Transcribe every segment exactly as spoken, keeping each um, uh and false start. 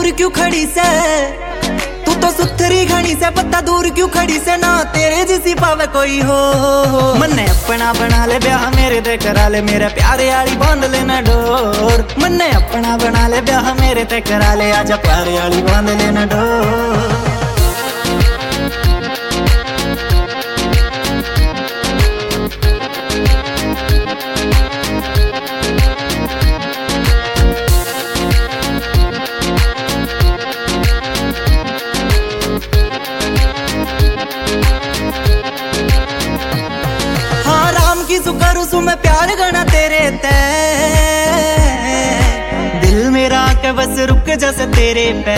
दूर क्यों खड़ी से, तू तो सुथरी घनी से, पता दूर क्यों खड़ी से, ना तेरे जैसी पावे कोई हो। मन्ने अपना बना ले ब्याह मेरे ते करा ले, मेरे प्यारे आली बांध लेना डोर। मन्ने अपना बना ले ब्याह मेरे ते करा ले, आजा प्यारे आली बांध लेना डोर। करूं सु मैं प्यार गना तेरे ते, दिल मेरा के बस रुक जैसे तेरे पे।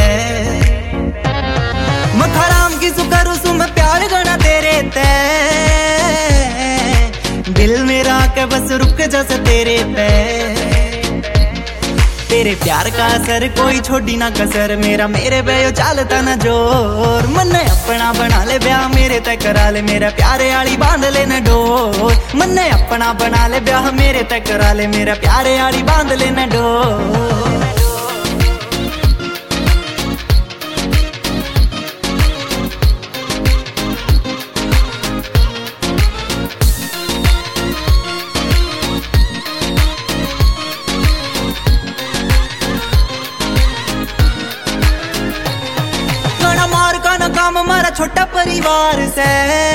मखराम की सु करूं सु मैं प्यार गना तेरे ते, दिल मेरा के बस रुक जैसे तेरे पे। तेरे प्यार का असर कोई छोड़ी ना कसर, मेरा मेरे बेयो चालता ना जोर। मन्ने अपना बना ले ब्याह मेरे ते करा ले, मेरा प्यारे आली बांध लेना डोर। मन्ने अपना बना ले ब्याह मेरे ते करा ले, मेरा प्यारे आली बांध लेना डोर। काम हमारा छोटा परिवार से,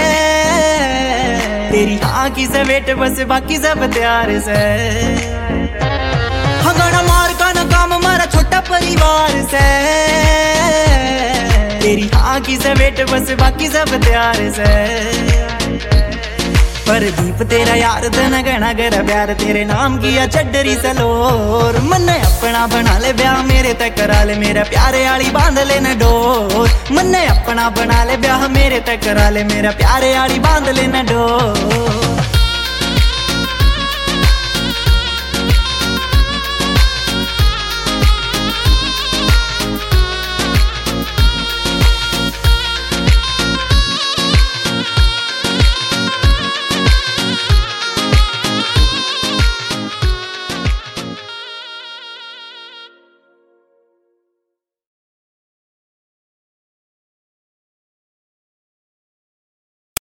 तेरी हाँ की से वेट बस बाकी सब तैयार से। हंगाना मार का ना काम हमारा छोटा परिवार से, तेरी हाँ की से वेट बस बाकी सब तैयार से। पर दीप तेरा यार धन गना गरा प्यार, तेरे नाम किया चड्डरी सलोर। मन्ने अपना बना ले ब्याह मेरे ते करा ले, मेरा प्यारे आली बांध लेना डोर। मन्ने अपना बना ले ब्याह मेरे ते करा ले, मेरा प्यारे आली बांध लेना डोर।